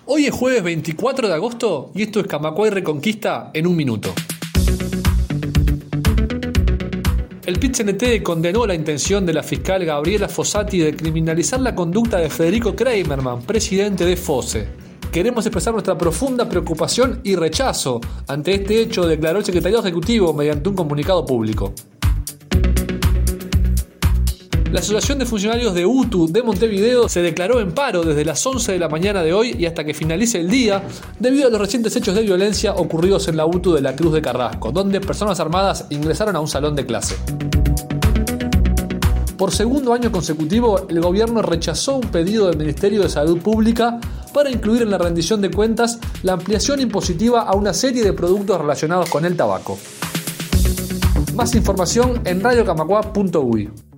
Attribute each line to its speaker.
Speaker 1: Hoy es jueves 24 de agosto y esto es Camacuay Reconquista en un minuto. El PIT-CNT condenó la intención de la fiscal Gabriela Fossati de criminalizar la conducta de Federico Kramerman, presidente de FOSE. Queremos expresar nuestra profunda preocupación y rechazo ante este hecho, declaró el secretario ejecutivo mediante un comunicado público. La Asociación de Funcionarios de UTU de Montevideo se declaró en paro desde las 11 de la mañana de hoy y hasta que finalice el día debido a los recientes hechos de violencia ocurridos en la UTU de la Cruz de Carrasco, donde personas armadas ingresaron a un salón de clase. Por segundo año consecutivo, el gobierno rechazó un pedido del Ministerio de Salud Pública para incluir en la rendición de cuentas la ampliación impositiva a una serie de productos relacionados con el tabaco. Más información en radiocamacua.uy.